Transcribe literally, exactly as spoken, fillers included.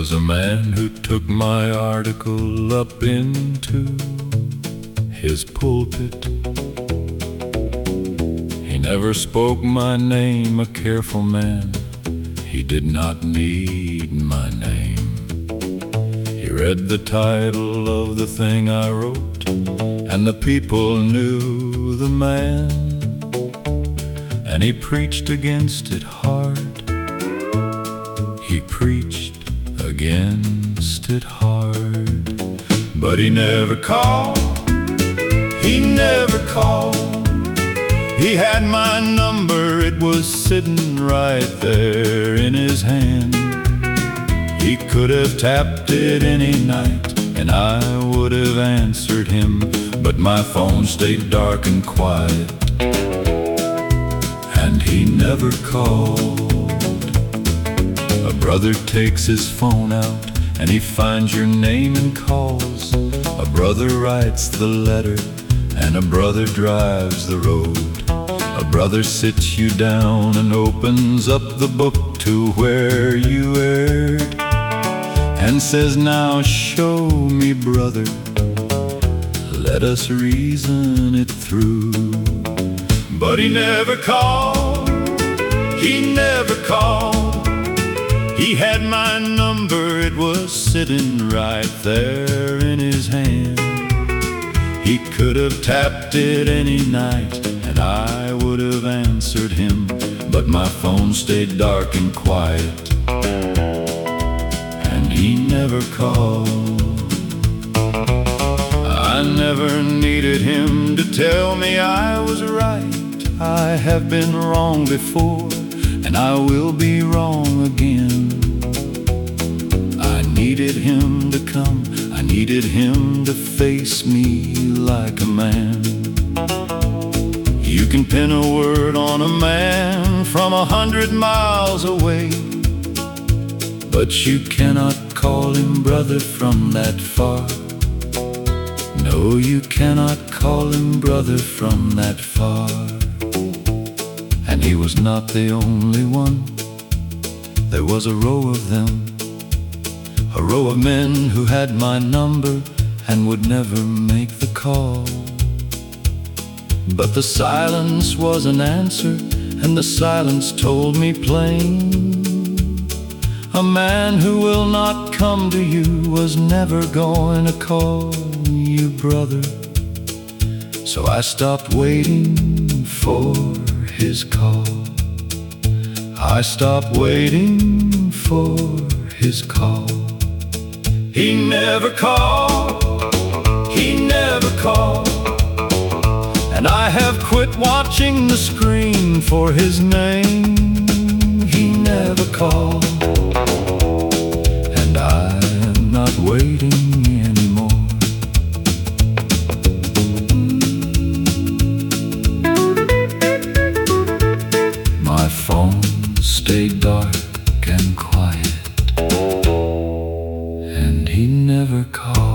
was a man who took my article up into his pulpit. He never spoke my name, a careful man. He did not need my name. He read the title of the thing I wrote, and the people knew the man. And he preached against it hard. He preached against it hard. But he never called, he never called. He had my number, it was sitting right there in his hand. He could have tapped it any night, and I would have answered him, but my phone stayed dark and quiet, and he never called. A brother takes his phone out, and he finds your name and calls. A brother writes the letter, and a brother drives the road. A brother sits you down and opens up the book to where you erred, and says, now show me, brother, let us reason it through. But he never called, he never called. He had my number, it was sitting right there in his hand. He could have tapped it any night, and I would have answered him, but my phone stayed dark and quiet, and he never called. I never needed him to tell me I was right. I have been wrong before, and I will be wrong again. I needed him to come, I needed him to face me like a man. You can pin a word on a man from a hundred miles away, but you cannot call him brother from that far. No, you cannot call him brother from that far. And he was not the only one. There was a row of them, a row of men who had my number and would never make the call. But the silence was an answer, and the silence told me plain, a man who will not come to you was never going to call you brother. So I stopped waiting for his call. I stopped waiting for his call. He never called, he never called, and I have quit watching the screen for his name. He never called, and I'm not waiting anymore. My phone stayed dark and quiet, and he never called.